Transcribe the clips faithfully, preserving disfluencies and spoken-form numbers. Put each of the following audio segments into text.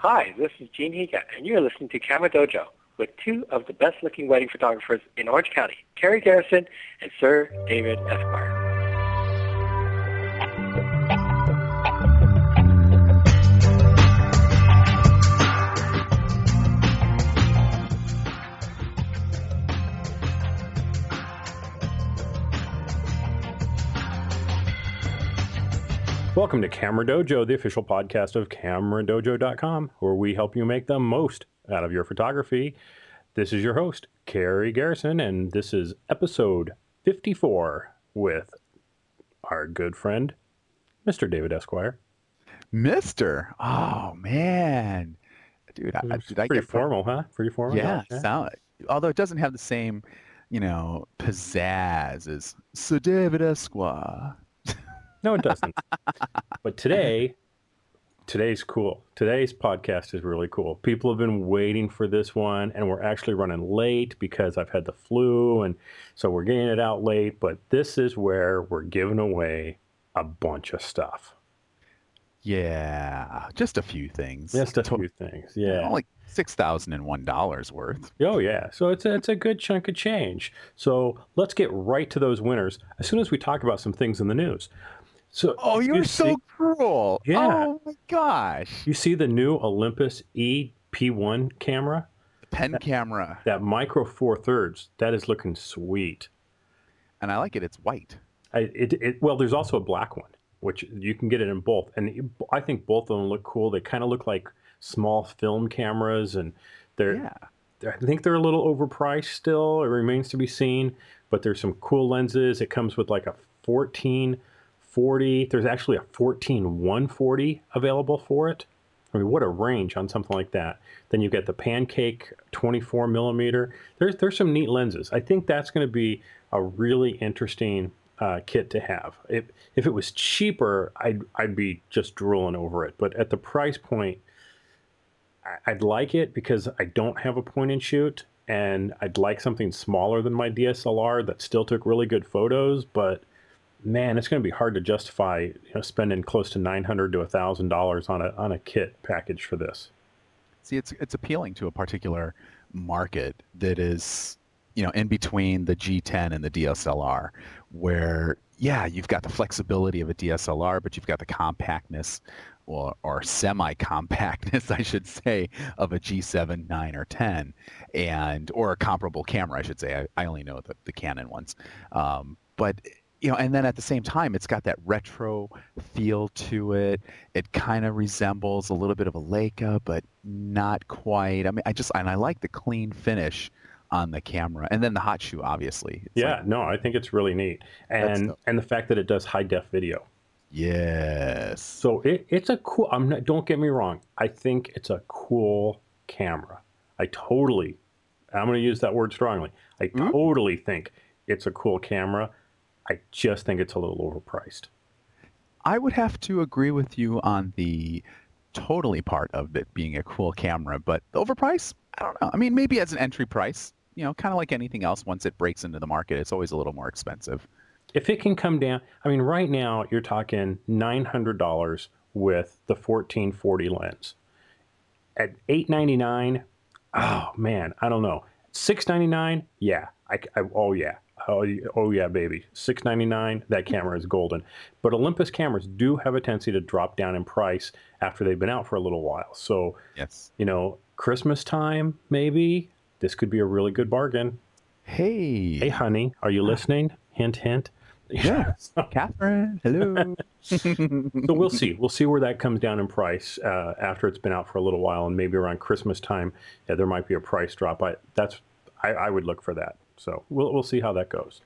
Hi, this is Gene Higa, and you're listening to Camera Dojo with two of the best-looking wedding photographers in Orange County, Kerry Garrison and Sir David Esquire. Welcome to Camera Dojo, the official podcast of camera dojo dot com, where we help you make the most out of your photography. This is your host, Kerry Garrison, and this is episode fifty-four with our good friend, Mister David Esquire. Mister Oh, man. Dude, I, did I Pretty get formal, huh? Pretty formal. Yeah, yeah. sound, although it doesn't have the same, you know, pizzazz as Sir David Esquire. No, it doesn't. But today, today's cool. Today's podcast is really cool. People have been waiting for this one, and we're actually running late because I've had the flu, and so we're getting it out late. But this is where we're giving away a bunch of stuff. Yeah, just a few things. Just a To- few things, yeah. Like six thousand one dollars worth. Oh, yeah. So it's a, it's a good chunk of change. So let's get right to those winners as soon as we talk about some things in the news. So Oh, you're you so see- cruel. Yeah. Oh, my gosh. You see the new Olympus E P one camera? Pen camera. That micro four thirds, that is looking sweet. And I like it. It's white. I, it, it, well, there's also a black one, which you can get it in both. And I think both of them look cool. They kind of look like small film cameras, and they're, Yeah. they're, I think they're a little overpriced still. It remains to be seen, but there's some cool lenses. It comes with like a fourteen forty. There's actually a fourteen one forty available for it. I mean, what a range on something like that. Then you get the Pancake twenty-four millimeter. There's there's some neat lenses. I think that's going to be a really interesting uh, kit to have. If if it was cheaper, I'd I'd be just drooling over it. But at the price point, I- I'd like it because I don't have a point and shoot, and I'd like something smaller than my D S L R that still took really good photos, but man, it's going to be hard to justify, you know, spending close to nine hundred to a thousand dollars on a on a kit package for this. See, it's it's appealing to a particular market that is, you know, in between the G ten and the D S L R, where, yeah, you've got the flexibility of a D S L R, but you've got the compactness or, or semi-compactness, I should say, of a G seven, nine, or ten, and or a comparable camera, I should say. I, I only know the, the Canon ones. Um, but you know, and then at the same time, it's got that retro feel to it. It kind of resembles a little bit of a Leica, but not quite. I mean, I just, and I like the clean finish on the camera. And then the hot shoe, obviously. It's Yeah, like, no, I think it's really neat. That's And dope. and the fact that it does high def video. yes. So it, it's a cool, I'm not, don't get me wrong. I think it's a cool camera. I totally, I'm going to use that word strongly. I Mm. totally think it's a cool camera. I just think it's a little overpriced. I would have to agree with you on the totally part of it being a cool camera, but the overprice, I don't know. I mean, maybe as an entry price, you know, kind of like anything else, once it breaks into the market, it's always a little more expensive. If it can come down, I mean, right now you're talking nine hundred dollars with the fourteen forty lens. At eight ninety-nine, oh man, I don't know. six ninety-nine, yeah, I, I, oh yeah, oh, y- oh yeah, baby. six ninety-nine, that camera is golden. But Olympus cameras do have a tendency to drop down in price after they've been out for a little while. So, Yes. you know, Christmas time, maybe this could be a really good bargain. Hey. Hey, honey, are you listening? Hint, hint. Yeah. Catherine, hello. So we'll see. We'll see where that comes down in price uh, after it's been out for a little while, and maybe around Christmas time, yeah, there might be a price drop. I that's I, I would look for that. So we'll we'll see how that goes.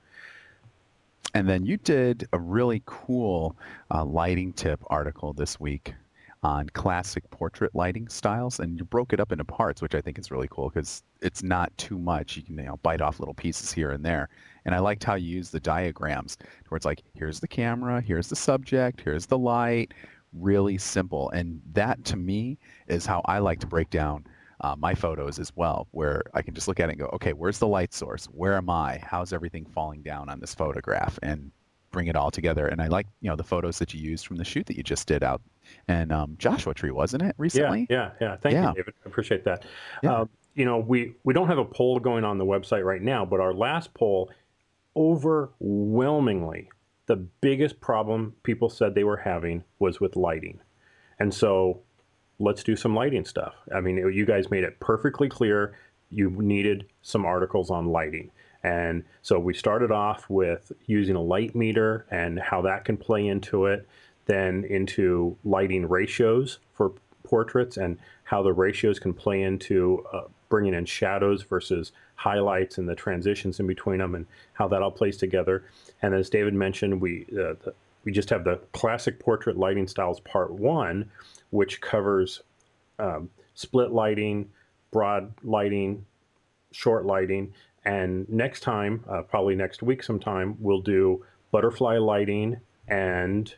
And then you did a really cool uh, lighting tip article this week on classic portrait lighting styles, and you broke it up into parts, which I think is really cool because it's not too much. You can, you know, bite off little pieces here and there. And I liked how you use the diagrams where it's like, here's the camera, here's the subject, here's the light, really simple. And that to me is how I like to break down uh, my photos as well, where I can just look at it and go, okay, where's the light source? Where am I? How's everything falling down on this photograph? And bring it all together. And I like, you know, the photos that you used from the shoot that you just did out and um, Joshua Tree, wasn't it, Yeah, recently? yeah, yeah. Thank you, Yeah, David. I appreciate that. yeah. Uh, you know, we we don't have a poll going on the website right now, but our last poll, overwhelmingly, the biggest problem people said they were having was with lighting. And so let's do some lighting stuff. I mean, you guys made it perfectly clear you needed some articles on lighting. And so we started off with using a light meter and how that can play into it, then into lighting ratios for portraits and how the ratios can play into uh, bringing in shadows versus highlights and the transitions in between them and how that all plays together. And as David mentioned, we uh, the, we just have the classic portrait lighting styles part one, which covers um, split lighting, broad lighting, short lighting. And next time, uh, probably next week sometime, we'll do butterfly lighting and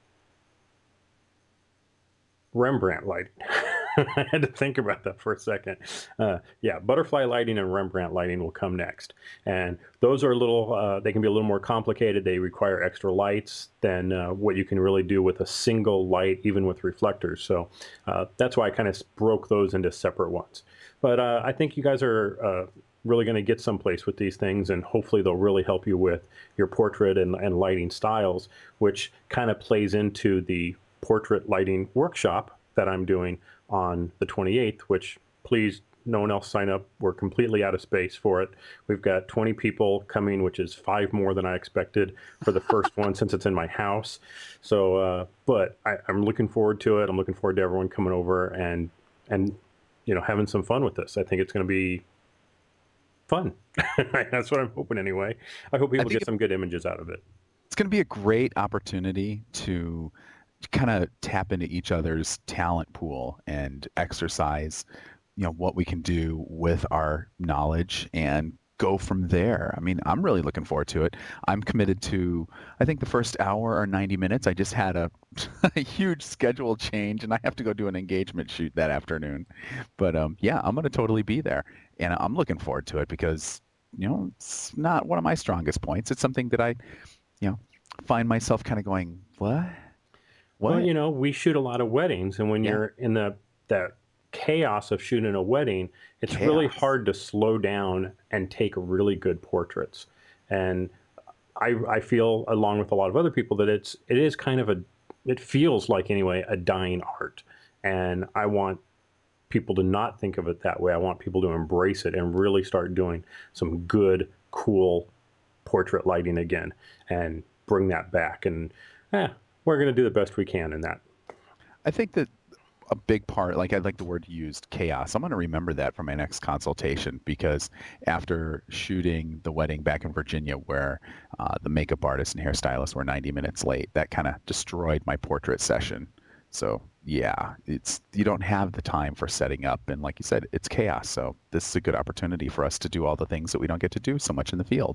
Rembrandt lighting. I had to think about that for a second. Uh, yeah, butterfly lighting and Rembrandt lighting will come next. And those are a little, uh, they can be a little more complicated. They require extra lights than uh, what you can really do with a single light, even with reflectors. So uh, that's why I kind of broke those into separate ones. But uh, I think you guys are uh, really going to get someplace with these things, and hopefully they'll really help you with your portrait and, and lighting styles, which kind of plays into the portrait lighting workshop that I'm doing on the twenty-eighth, which please, no one else sign up. We're completely out of space for it. We've got twenty people coming, which is five more than I expected for the first one since it's in my house. So, uh, but I, I'm looking forward to it. I'm looking forward to everyone coming over and, and, you know, having some fun with this. I think it's going to be fun. That's what I'm hoping anyway. I hope people I think get it, some good images out of it. it's going to be a great opportunity to kind of tap into each other's talent pool and exercise, you know, what we can do with our knowledge and go from there. I mean, I'm really looking forward to it. I'm committed to, I think the first hour or ninety minutes, I just had a, a huge schedule change and I have to go do an engagement shoot that afternoon. But um, yeah, I'm going to totally be there and I'm looking forward to it because, you know, it's not one of my strongest points. It's something that I, you know, find myself kind of going, what? What? Well, you know, we shoot a lot of weddings, and when Yeah. you're in the that chaos of shooting a wedding, it's Chaos. really hard to slow down and take really good portraits. And I I feel, along with a lot of other people, that it's it is kind of a it feels like anyway a dying art, and I want people to not think of it that way. I want people to embrace it and really start doing some good, cool portrait lighting again, and bring that back. And eh, we're going to do the best we can in that. I think that a big part, like I like the word used, chaos. I'm going to remember that for my next consultation because after shooting the wedding back in Virginia where uh, the makeup artist and hairstylist were ninety minutes late, that kind of destroyed my portrait session. So yeah, it's you don't have the time for setting up. And like you said, it's chaos. So this is a good opportunity for us to do all the things that we don't get to do so much in the field.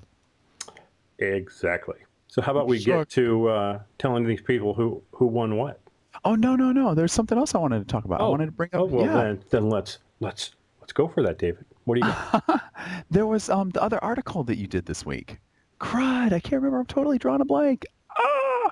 Exactly. So how about we Sure. get to uh, telling these people who, who won what? Oh, no, no, no. There's something else I wanted to talk about. I wanted to bring up. Oh well, yeah. then then let's let's let's go for that, David. What do you got? There was um the other article that you did this week. Crud, I can't remember. I'm totally drawing a blank. Ah!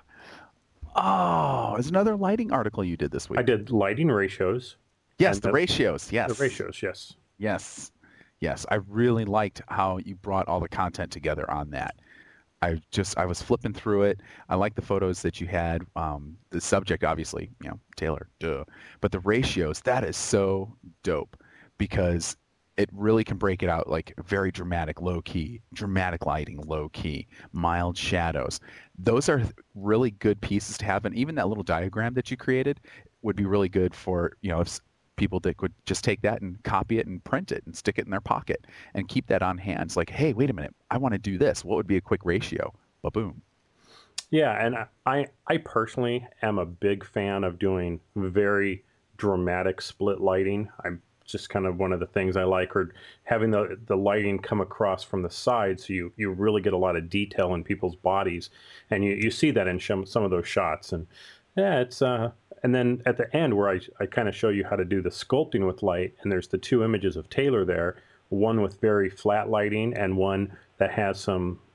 Oh, it's another lighting article you did this week. I did lighting ratios. Yes, and the ratios. Yes. The ratios, yes. Yes. Yes. I really liked how you brought all the content together on that. I just I was flipping through it. I like the photos that you had. Um, the subject, obviously, you know, Taylor, duh. But the ratios, that is so dope because it really can break it out like very dramatic, low key, dramatic lighting, low key, mild shadows. Those are really good pieces to have, and even that little diagram that you created would be really good for, you know, if people that could just take that and copy it and print it and stick it in their pocket and keep that on hand. It's like, hey, wait a minute, I want to do this. What would be a quick ratio? Ba-boom. Yeah, and I I personally am a big fan of doing very dramatic split lighting. I'm just kind of one of the things I like, or having the the lighting come across from the side, so you you really get a lot of detail in people's bodies, and you you see that in some some of those shots. And yeah, it's uh and then at the end where I, I kind of show you how to do the sculpting with light, and there's the two images of Taylor there, one with very flat lighting and one that has some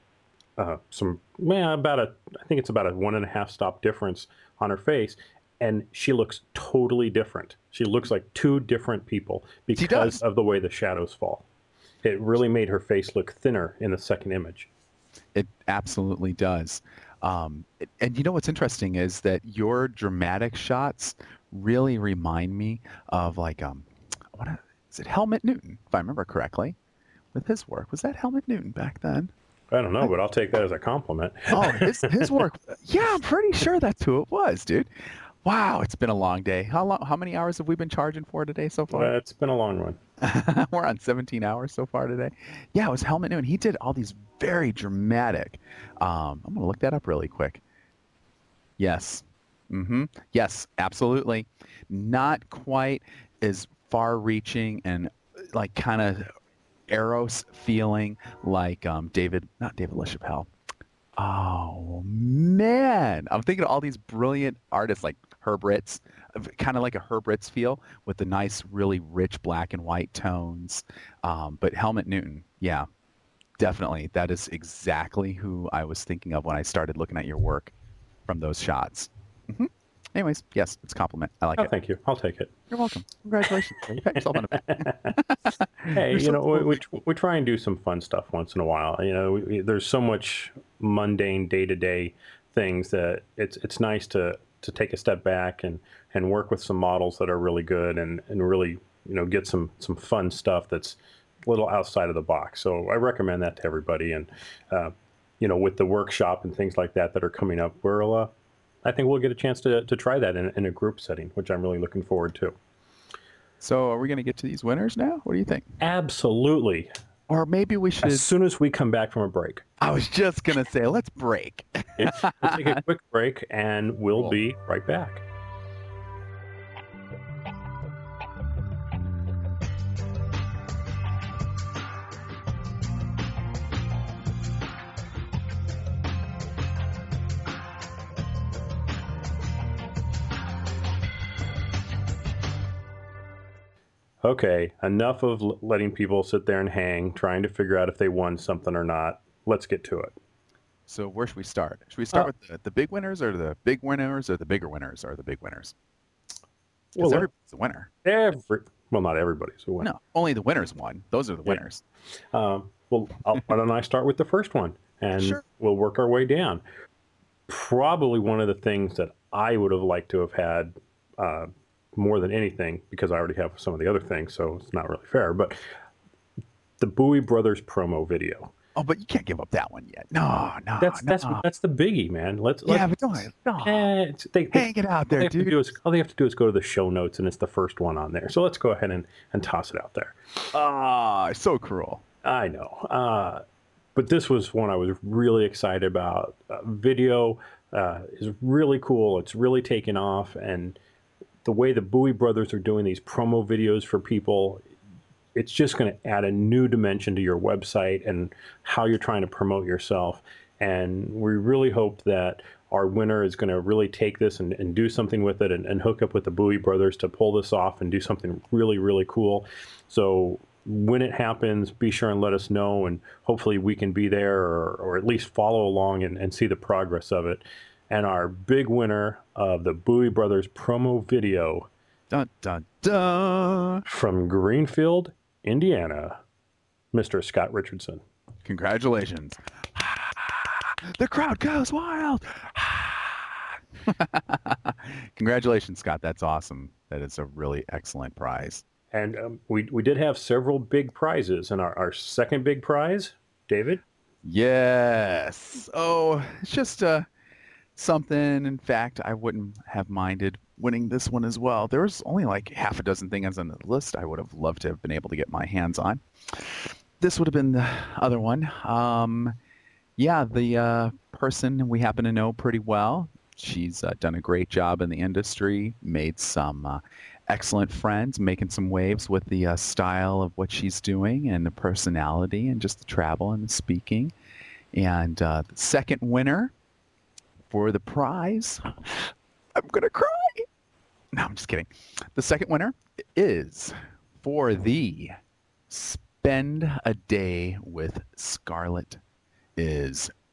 uh, some, man, about a, I think it's about a one and a half stop difference on her face. And she looks totally different. She looks like two different people She because does. of the way the shadows fall. It really made her face look thinner in the second image. It absolutely does. Um, it- and you know what's interesting is that your dramatic shots really remind me of like um, what a- is it Helmut Newton, if I remember correctly, with his work. Was that Helmut Newton back then? I don't know, but I'll take that as a compliment. Oh, his his work. Yeah, I'm pretty sure that's who it was, dude. Wow, it's been a long day. How long? How many hours have we been charging for today so far? Uh, it's been a long one. We're on seventeen hours so far today. Yeah, it was Helmut Newton. He did all these very dramatic. Um, I'm gonna look that up really quick. Yes. Mm-hmm. Yes, absolutely. Not quite as far-reaching and like kind of Eros feeling like um, David, not David LaChapelle. Oh man, I'm thinking of all these brilliant artists like Herb Ritts, kind of like a Herb Ritts feel with the nice, really rich black and white tones. Um, but Helmut Newton, yeah, definitely. That is exactly who I was thinking of when I started looking at your work from those shots. Hmm. Anyways, yes, it's a compliment. I like Oh, it. thank you. I'll take it. You're welcome. Congratulations. You pat yourself on the back. Hey, You're you so know, we, cool. we, we try and do some fun stuff once in a while. You know, we, we- there's so much mundane day to day things that it's it's nice to to take a step back and and work with some models that are really good and and really, you know, get some some fun stuff that's a little outside of the box. So I recommend that to everybody. And uh, you know, with the workshop and things like that that are coming up, we'll uh, I think we'll get a chance to to try that in, in a group setting, which I'm really looking forward to. So, are we going to get to these winners now? What do you think? Absolutely. Or maybe we As should. soon as we come back from a break. I was just going to say, let's break. Okay, we'll take a quick break and we'll Cool. be right back. Okay, enough of l- letting people sit there and hang, trying to figure out if they won something or not. Let's get to it. So where should we start? Should we start Uh, with the, the big winners or the big winners or the bigger winners or the big winners? well, Because let everybody's a winner. every well, not everybody's a winner. No, only the winners won. Those are the Yeah. winners. Um, well, I'll, why don't I start with the first one, and Sure. we'll work our way down. Probably one of the things that I would have liked to have had uh, more than anything, because I already have some of the other things, so it's not really fair. But the Bowie Brothers promo video. Oh, but you can't give up that one yet. No, no, That's no. that's that's the biggie, man. Let's Yeah, let's but don't. No. eh, it's- they, they, Hang it out all there, they have to dude. do is all they have to do is go to the show notes, and it's the first one on there. So let's go ahead and, and toss it out there. Ah, so cruel. I know, uh, but this was one I was really excited about. Uh, video uh, is really cool. It's really taken off, and the way the Bowie Brothers are doing these promo videos for people, it's just going to add a new dimension to your website and how you're trying to promote yourself. And we really hope that our winner is going to really take this and, and do something with it and, and hook up with the Bowie Brothers to pull this off and do something really, really cool. So when it happens, be sure and let us know, and hopefully we can be there or, or at least follow along and, and see the progress of it. And our big winner of the Bowie Brothers promo video Dun dun dun. from Greenfield, Indiana, Mister Scott Richardson. Congratulations. The crowd goes wild. Congratulations, Scott. That's awesome. That is a really excellent prize. And um, we, we did have several big prizes. And our, our second big prize, David? Yes. Oh, it's just uh, something. In fact, I wouldn't have minded winning this one as well. There was only like half a dozen things on the list I would have loved to have been able to get my hands on. This would have been the other one. Um, yeah, the uh, person we happen to know pretty well. She's uh, done a great job in the industry, made some uh, excellent friends, making some waves with the uh, style of what she's doing and the personality and just the travel and the speaking. And uh, the second winner for the prize, I'm going to cry. No, I'm just kidding. The second winner is for the Spend a Day with Scarlett is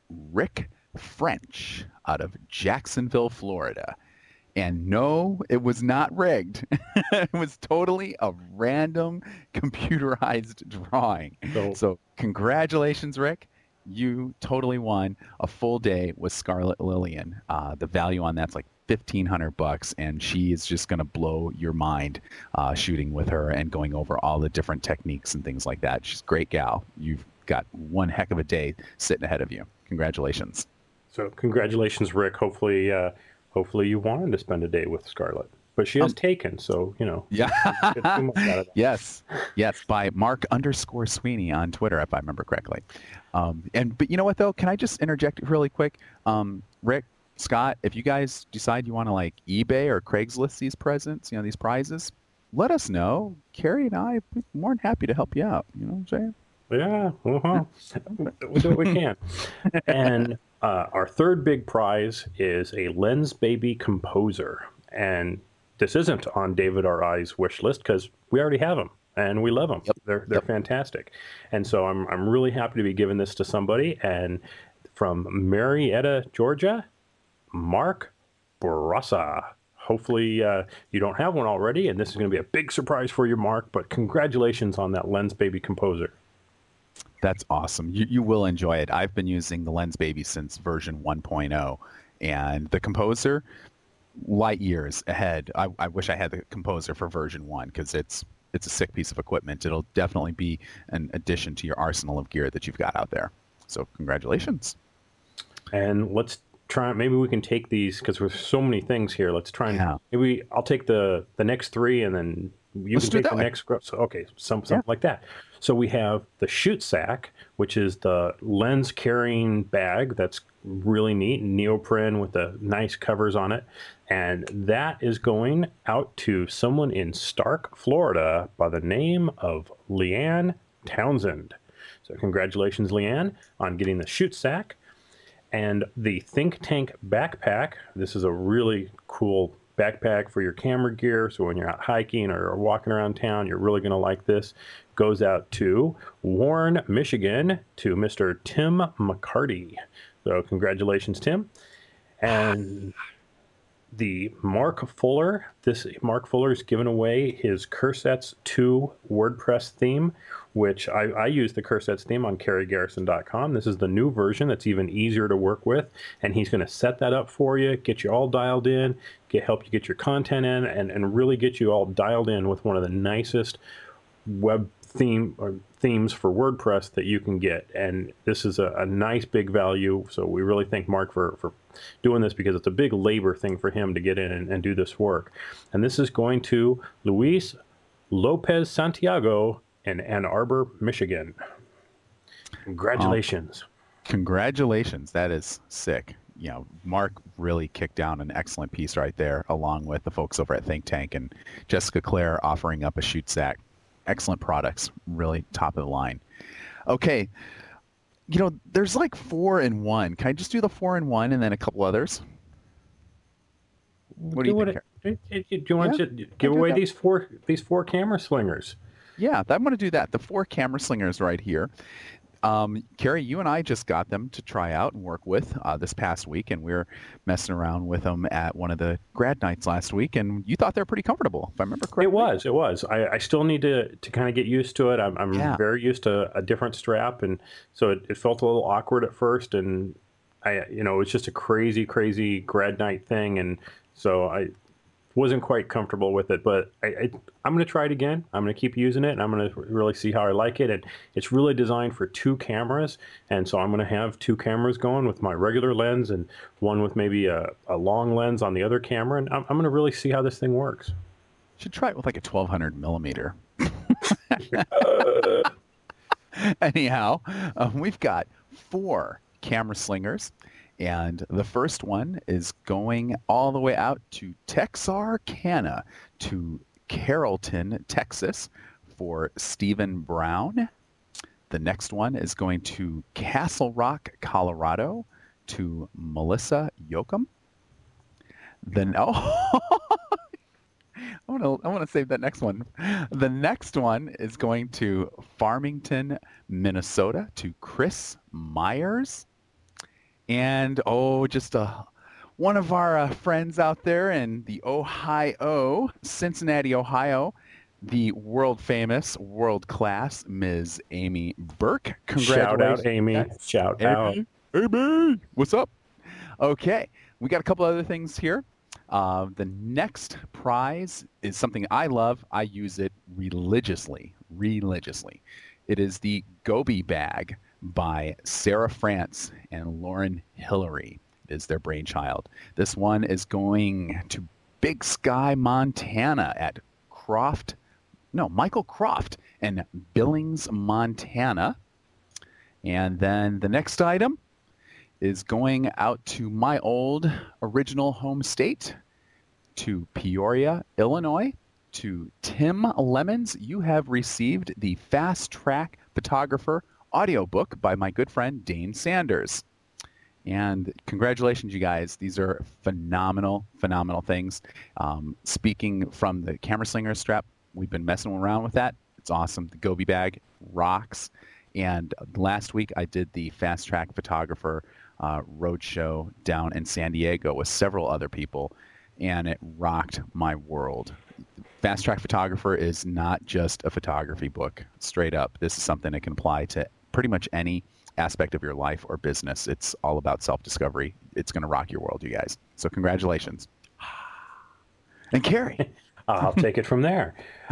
Rick French out of Jacksonville, Florida. And no, it was not rigged. It was totally a random computerized drawing. So, So congratulations, Rick. You totally won a full day with Scarlet Lillian. Uh, the value on that's like fifteen hundred bucks, and she is just going to blow your mind uh, shooting with her and going over all the different techniques and things like that. She's a great gal. You've got one heck of a day sitting ahead of you. Congratulations. so congratulations, Rick. Hopefully, uh, hopefully you wanted to spend a day with Scarlett, but she has Um, taken. So you know, Yeah. get too much out of that. Yes. Yes. By Mark underscore Sweeney on Twitter, if I remember correctly. Um, and but you know what though? Can I just interject really quick? Um, Rick, Scott, if you guys decide you want to like eBay or Craigslist these presents, you know, these prizes, let us know. Carrie and I would be more than happy to help you out. You know what I'm saying? Yeah, uh-huh. We do what we can. And uh, our third big prize is a Lens Baby Composer. And this isn't on David R I's wish list because we already have them and we love them. Yep. They're they're Yep. fantastic. And so I'm I'm really happy to be giving this to somebody. And from Marietta, Georgia, Mark Brassa. Hopefully uh, you don't have one already, and this is going to be a big surprise for you, Mark. But congratulations on that Lens Baby Composer. That's awesome. You, you will enjoy it. I've been using the Lens Baby since version one point oh, and the Composer, light years ahead. I, I wish I had the Composer for version one because it's it's a sick piece of equipment. It'll definitely be an addition to your arsenal of gear that you've got out there. So congratulations. And let's try. Maybe we can take these because there's so many things here. Let's try and Yeah. maybe I'll take the the next three, and then you Let's can do it take that the way. next group. So okay, some something like that. So we have the Shoot Sack, which is the lens carrying bag. That's really neat, neoprene with the nice covers on it, and that is going out to someone in Stark, Florida, by the name of Leanne Townsend. So congratulations, Leanne, on getting the Shoot Sack. And the Think Tank backpack. This is a really cool backpack for your camera gear. So when you're out hiking or walking around town, you're really going to like this. Goes out to Warren, Michigan, to Mister Tim McCarty. So congratulations, Tim. And the Mark Fuller. This Mark Fuller is giving away his Cursets two WordPress theme, which I, I use the Cursets theme on Carrie Garrison dot com. This is the new version that's even easier to work with, and he's going to set that up for you, get you all dialed in, get help you get your content in, and, and really get you all dialed in with one of the nicest web theme or themes for WordPress that you can get. And this is a, a nice big value. So we really thank Mark for, for doing this because it's a big labor thing for him to get in and, and do this work. And this is going to Luis Lopez Santiago in Ann Arbor, Michigan. Congratulations. Um, congratulations. That is sick. You know, Mark really kicked down an excellent piece right there, along with the folks over at Think Tank and Jessica Clare offering up a Shoot Sack. Excellent products, really top of the line. Okay, you know, there's like four in one. Can I just do the four in one and then a couple others? What do you think? It, it, it, do you want Yeah, to give I'll do away that. these four these four camera slingers? Yeah, I'm going to do that. The four camera slingers right here. Um, Carrie, you and I just got them to try out and work with uh, this past week, and we were messing around with them at one of the grad nights last week, and you thought they were pretty comfortable, if I remember correctly. It was, it was. I, I still need to, to kind of get used to it. I'm, I'm Yeah. very used to a different strap, and so it, it felt a little awkward at first, and I, you know, it was just a crazy, crazy grad night thing, and so I wasn't quite comfortable with it. But I, I, I'm going to try it again. I'm going to keep using it, and I'm going to really see how I like it. And it's really designed for two cameras, and so I'm going to have two cameras going with my regular lens and one with maybe a, a long lens on the other camera, and I'm, I'm going to really see how this thing works. Should try it with like a twelve hundred millimeter. Anyhow, um, we've got four camera slingers, and the first one is going all the way out to Texarkana, to Carrollton, Texas, for Stephen Brown. The next one is going to Castle Rock, Colorado, to Melissa Yoakum. Then oh. I want to I want to save that next one. The next one is going to Farmington, Minnesota, to Chris Myers. And, oh, just a, one of our uh, friends out there in the Ohio, Cincinnati, Ohio, the world famous, world class Miz Amy Burke. Shout out, Congratulations, Amy. guys. Shout out. Amy, Amy, what's up? Okay, we got a couple other things here. Uh, the next prize is something I love. I use it religiously, religiously. It is the Gobi bag by Sarah France and Lauren Hillary. It is their brainchild. This one is going to Big Sky, Montana at Croft, no, Michael Croft in Billings, Montana. And then the next item is going out to my old original home state, to Peoria, Illinois, to Tim Lemons. You have received the Fast Track Photographer audiobook by my good friend Dane Sanders. And congratulations, you guys. These are phenomenal, phenomenal things. Um, speaking from the Camera Slinger strap, we've been messing around with that. It's awesome. The Gobi bag rocks. And last week I did the Fast Track Photographer uh, roadshow down in San Diego with several other people, and it rocked my world. Fast Track Photographer is not just a photography book, straight up. This is something that can apply to pretty much any aspect of your life or business. It's all about self-discovery. It's going to rock your world, you guys. So congratulations. And Carrie. I'll take it from there.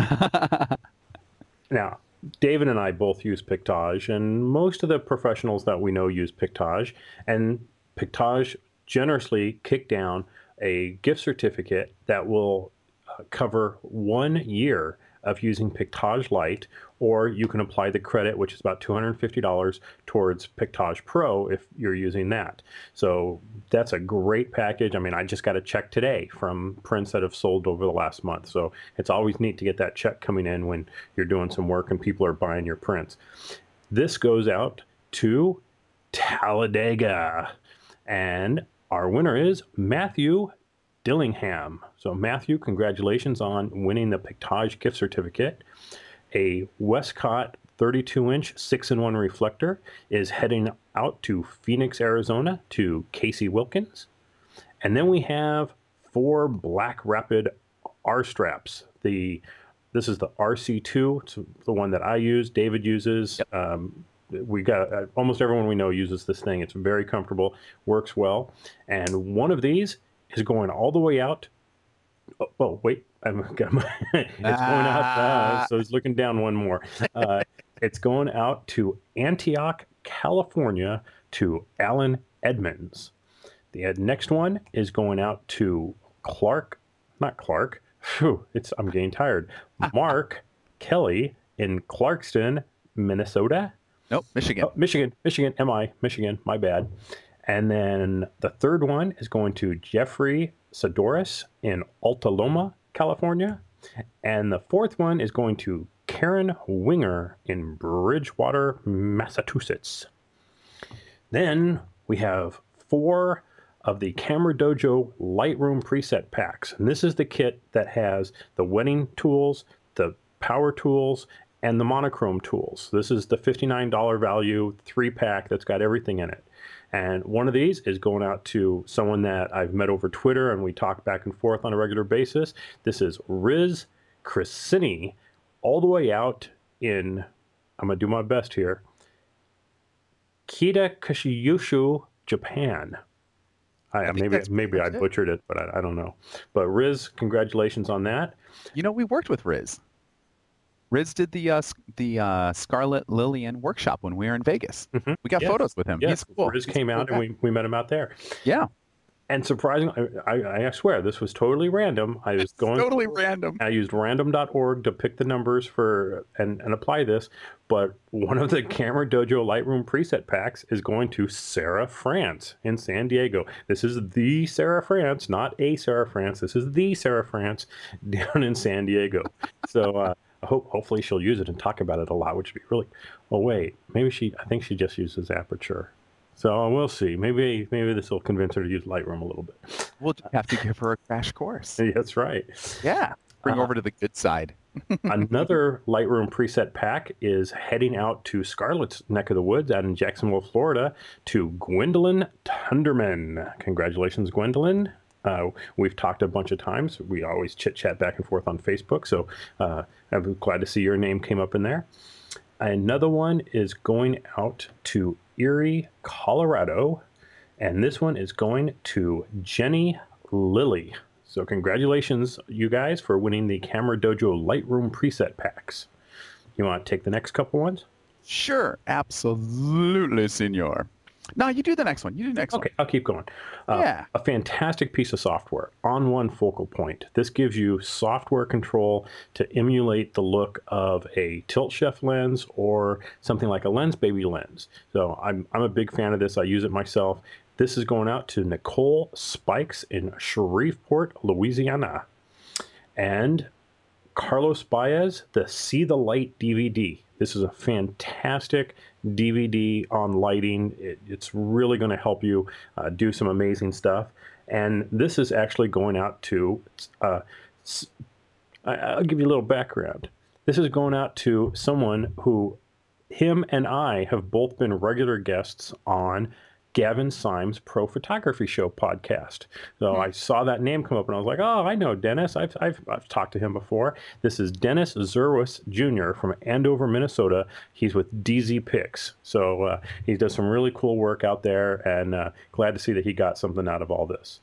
Now, David and I both use Pictage, and most of the professionals that we know use Pictage. And Pictage generously kicked down a gift certificate that will uh, cover one year of using Pictage Lite, or you can apply the credit, which is about two hundred fifty dollars, towards Pictage Pro if you're using that. So that's a great package. I mean, I just got a check today from prints that have sold over the last month. So it's always neat to get that check coming in when you're doing some work and people are buying your prints. This goes out to Talladega, and our winner is Matthew Dillingham. So Matthew, congratulations on winning the Pictage gift certificate. A Westcott thirty-two inch six in one reflector is heading out to Phoenix, Arizona to Casey Wilkins. And then we have four Black Rapid R-straps. The This is the R C two. It's the one that I use, David uses. Yep. Um, we got uh, almost everyone we know uses this thing. It's very comfortable, works well. And one of these is going all the way out. Oh, oh wait, I've got my, it's going out. Uh, so it's looking down one more. Uh, it's going out to Antioch, California, to Alan Edmonds. The next one is going out to Clark, not Clark. Whew, it's I'm getting tired. Mark Kelly in Clarkston, Minnesota. Nope, Michigan. Oh, Michigan, Michigan, M I, Michigan, my bad. And then the third one is going to Jeffrey Sidoris in Alta Loma, California. And the fourth one is going to Karen Winger in Bridgewater, Massachusetts. Then we have four of the Camera Dojo Lightroom preset packs. And this is the kit that has the wedding tools, the power tools, and the monochrome tools. This is the fifty-nine dollars value three pack that's got everything in it. And one of these is going out to someone that I've met over Twitter and we talk back and forth on a regular basis. This is Riz Crisini, all the way out in, I'm going to do my best here, Kitakyushu, Japan. I, I maybe maybe I butchered it, but I, I don't know. But Riz, congratulations on that. You know, we worked with Riz. Riz did the uh, the uh, Scarlet Lillian workshop when we were in Vegas. Mm-hmm. We got yes. photos with him. Yes. He's cool. Riz He's came cool out guy. and we, we met him out there. Yeah. And surprisingly, I, I, I swear, this was totally random. I was It's going totally random. I used random dot org to pick the numbers for and, and apply this. But one of the Camera Dojo Lightroom preset packs is going to Sarah France in San Diego. This is the Sarah France, not a Sarah France. This is the Sarah France down in San Diego. So uh, I hope hopefully she'll use it and talk about it a lot, which would be really. Oh wait, maybe she. I think she just uses Aperture. So we'll see. Maybe maybe this will convince her to use Lightroom a little bit. We'll just have to give her a crash course. That's right. Yeah. Bring Uh, over to the good side. Another Lightroom preset pack is heading out to Scarlett's neck of the woods out in Jacksonville, Florida, to Gwendolyn Tunderman. Congratulations, Gwendolyn. Uh, we've talked a bunch of times. We always chit-chat back and forth on Facebook, so uh, I'm glad to see your name came up in there. Another one is going out to Erie, Colorado, and this one is going to Jenny Lilly. So congratulations, you guys, for winning the Camera Dojo Lightroom preset packs. You want to take the next couple ones? Sure, absolutely, senor. No, you do the next one. You do the next okay, one. I'll keep going. Uh, yeah. A fantastic piece of software, On One Focal Point. This gives you software control to emulate the look of a tilt shift lens or something like a Lens Baby lens. So I'm, I'm a big fan of this. I use it myself. This is going out to Nicole Spikes in Shreveport, Louisiana. And Carlos Baez, the See the Light D V D. This is a fantastic D V D on lighting. It, it's really going to help you uh, do some amazing stuff. And this is actually going out to, uh, I'll give you a little background. This is going out to someone who, him and I have both been regular guests on Gavin Symes' Pro Photography Show podcast. So mm-hmm. I saw that name come up and I was like, oh, I know Dennis. I've, I've, I've talked to him before. This is Dennis Zerwis Junior from Andover, Minnesota. He's with D Z Pix. So uh, he does some really cool work out there, and uh, glad to see that he got something out of all this.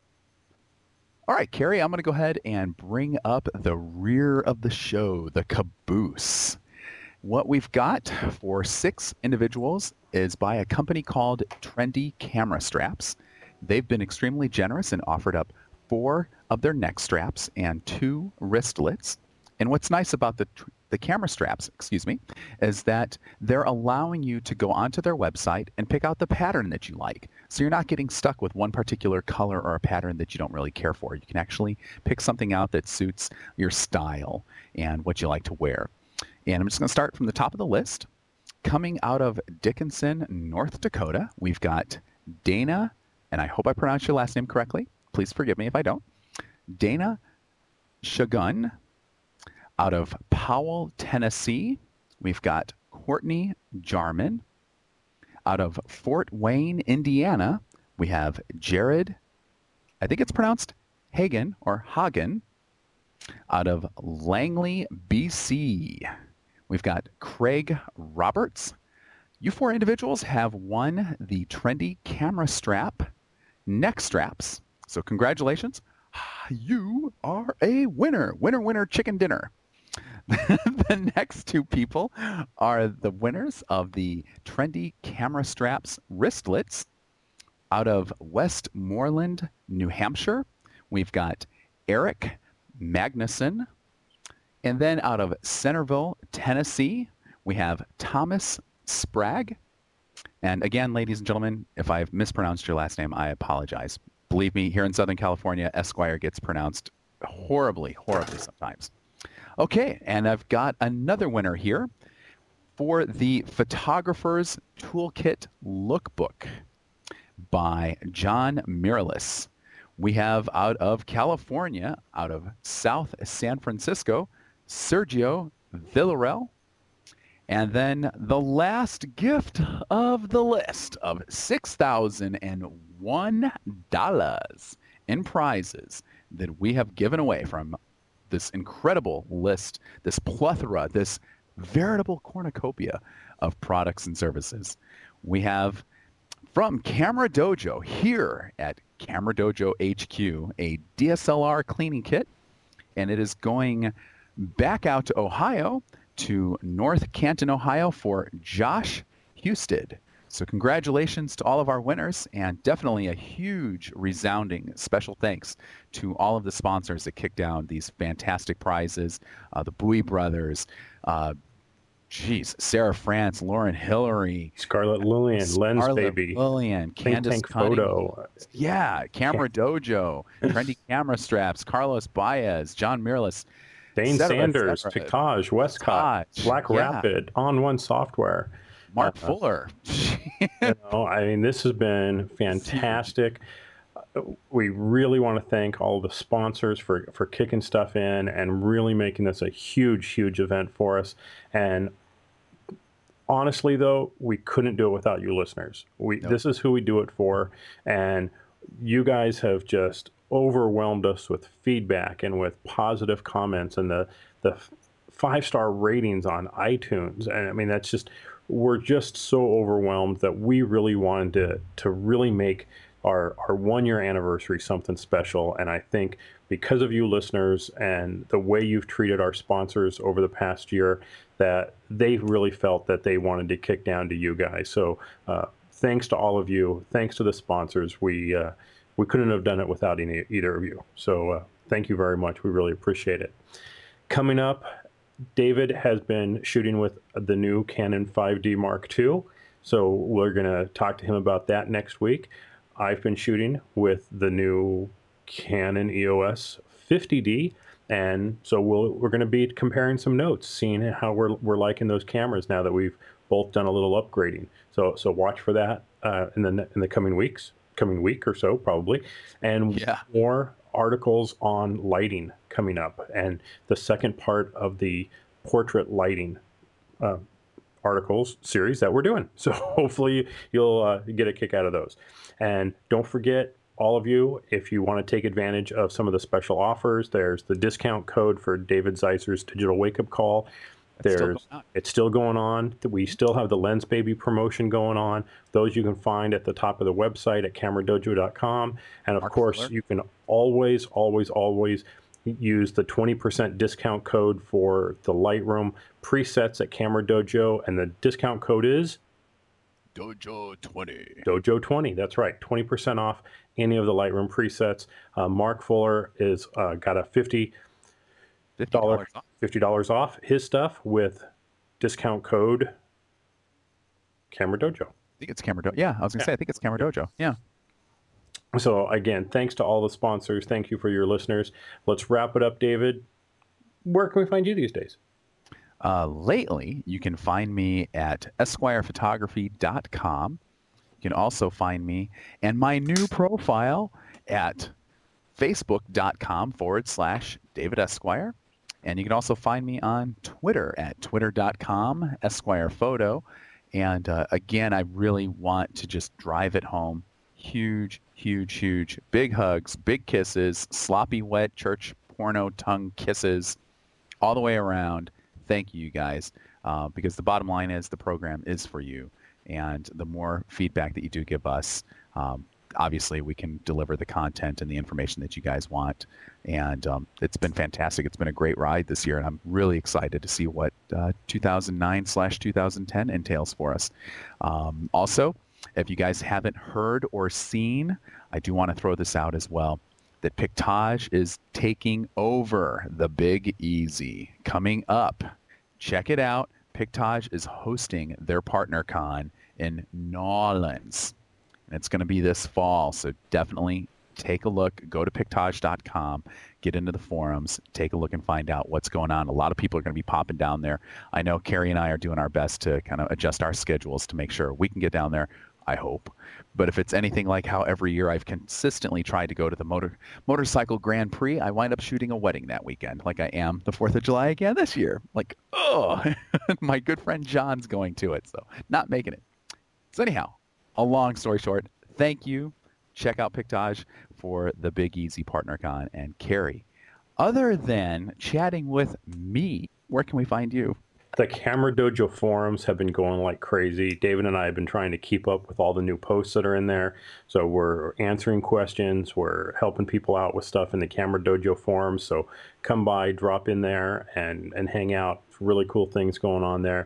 All right, Carrie, I'm going to go ahead and bring up the rear of the show, the caboose. What we've got for six individuals is by a company called Trendy Camera Straps. They've been extremely generous and offered up four of their neck straps and two wristlets. And what's nice about the the camera straps, excuse me, is that they're allowing you to go onto their website and pick out the pattern that you like. So you're not getting stuck with one particular color or a pattern that you don't really care for. You can actually pick something out that suits your style and what you like to wear. And I'm just going to start from the top of the list. Coming out of Dickinson, North Dakota, we've got Dana, and I hope I pronounced your last name correctly. Please forgive me if I don't. Dana Shagun. Out of Powell, Tennessee, we've got Courtney Jarman. Out of Fort Wayne, Indiana, we have Jared, I think it's pronounced Hagen or Hagen. Out of Langley, B C, we've got Craig Roberts. You four individuals have won the Trendy Camera Strap neck straps. So congratulations. You are a winner. Winner, winner, chicken dinner. The next two people are the winners of the Trendy Camera Straps wristlets. Out of Westmoreland, New Hampshire, we've got Eric Magnuson. And then out of Centerville, Tennessee, we have Thomas Sprague. And again, ladies and gentlemen, if I've mispronounced your last name, I apologize. Believe me, here in Southern California, Esquire gets pronounced horribly, horribly sometimes. Okay, and I've got another winner here for the Photographer's Toolkit Lookbook by John Miralles. We have out of California, out of South San Francisco, Sergio Villarreal. And then the last gift of the list of six thousand one dollars in prizes that we have given away from this incredible list, this plethora, this veritable cornucopia of products and services. We have from Camera Dojo here at Camera Dojo H Q, a D S L R cleaning kit, and it is going back out to Ohio, to North Canton, Ohio for Josh Husted. So congratulations to all of our winners, and definitely a huge, resounding special thanks to all of the sponsors that kicked down these fantastic prizes. Uh, the Bowie Brothers, uh, geez, Sarah France, Lauren Hillary, Scarlett Lillian, Lens Scarlett Baby, Lillian, Candace Tank Cunningham. Photo. Yeah, Camera Dojo, Trendy Camera Straps, Carlos Baez, John Miralles, Dane et cetera, Sanders, et cetera. Pictage, Westcott, Pictage, Black yeah. Rapid, On One Software. Mark Uh, Fuller. You know, I mean, this has been fantastic. we really want to thank all the sponsors for, for kicking stuff in and really making this a huge, huge event for us. And honestly, though, we couldn't do it without you listeners. We nope. This is who we do it for. And you guys have just overwhelmed us with feedback and with positive comments and the, the five-star ratings on iTunes. And I mean, that's just, we're just so overwhelmed that we really wanted to, to really make our, our one-year anniversary something special. And I think because of you listeners and the way you've treated our sponsors over the past year, that they really felt that they wanted to kick down to you guys. So uh, thanks to all of you. Thanks to the sponsors. We uh, we couldn't have done it without any, either of you. So uh, thank you very much. We really appreciate it. Coming up, David has been shooting with the new Canon five D Mark two. So we're going to talk to him about that next week. I've been shooting with the new Canon E O S fifty D. And so we'll, we're going to be comparing some notes, seeing how we're, we're liking those cameras now that we've both done a little upgrading. So so watch for that uh, in the in the coming weeks, coming week or so probably. And yeah. more articles on lighting coming up. And the second part of the portrait lighting uh, articles series that we're doing. So hopefully you'll uh, get a kick out of those. And don't forget, all of you, if you want to take advantage of some of the special offers, there's the discount code for David Zeiser's Digital Wake Up Call. There's still it's still going on. We still have the Lens Baby promotion going on. Those you can find at the top of the website at camera dojo dot com. And of Mark course, Fuller. You can always, always, always use the twenty percent discount code for the Lightroom presets at Camera Dojo. And the discount code is Dojo twenty. Dojo twenty, that's right. twenty percent off any of the Lightroom presets. Uh, Mark Fuller is uh, got a fifty dollars off. fifty dollars off his stuff with discount code Camera Dojo. I think it's Camera Dojo. Yeah, I was going to yeah. say, I think it's Camera Dojo. Yeah. So again, thanks to all the sponsors. Thank you for your listeners. Let's wrap it up, David. Where can we find you these days? Uh, lately, you can find me at esquire photography dot com. You can also find me and my new profile at facebook.com forward slash David Esquire. And you can also find me on Twitter at twitter.com Esquire Photo. And uh, again, I really want to just drive it home. Huge, huge, huge, big hugs, big kisses, sloppy, wet church porno tongue kisses all the way around. Thank you, you guys, uh, because the bottom line is the program is for you. And the more feedback that you do give us, um, obviously we can deliver the content and the information that you guys want. And um, it's been fantastic. It's been a great ride this year, and I'm really excited to see what uh, two thousand nine slash two thousand ten entails for us. Um, also, if you guys haven't heard or seen, I do want to throw this out as well, that Pictage is taking over the Big Easy coming up. Check it out. Pictage is hosting their PartnerCon in New Orleans. And it's going to be this fall, so definitely take a look. Go to pictage dot com, get into the forums, take a look and find out what's going on. A lot of people are going to be popping down there. I know Carrie and I are doing our best to kind of adjust our schedules to make sure we can get down there, I hope. But if it's anything like how every year I've consistently tried to go to the motor motorcycle Grand Prix, I wind up shooting a wedding that weekend, like I am the fourth of July again this year. Like, oh, my good friend John's going to it, so not making it. So anyhow, a long story short, thank you. Check out Pictage for the Big Easy PartnerCon. And Carrie, other than chatting with me, where can we find you? The Camera Dojo forums have been going like crazy. David and I have been trying to keep up with all the new posts that are in there. So we're answering questions. We're helping people out with stuff in the Camera Dojo forums. So come by, drop in there, and, and hang out. Really cool things going on there.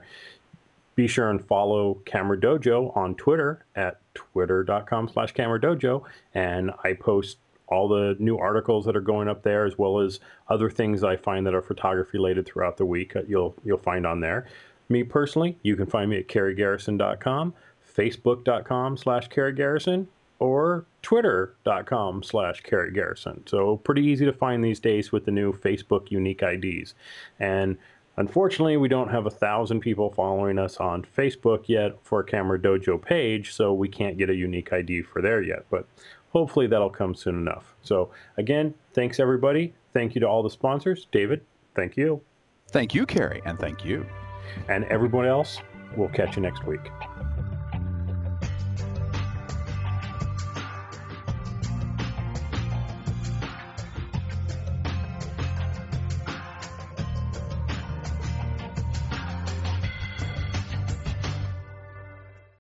Be sure and follow Camera Dojo on Twitter at twitter.com slash Camera Dojo. And I post all the new articles that are going up there, as well as other things I find that are photography related throughout the week. You'll you'll find on there. Me personally, you can find me at carrie garrison dot com, facebook.com slash Carrie Garrison, or twitter.com slash Carrie Garrison. So pretty easy to find these days with the new Facebook unique I Ds. And unfortunately, we don't have a thousand people following us on Facebook yet for a Camera Dojo page, so we can't get a unique I D for there yet. But hopefully that'll come soon enough. So again, thanks everybody. Thank you to all the sponsors. David, thank you. Thank you, Carrie, and thank you. And everyone else, we'll catch you next week.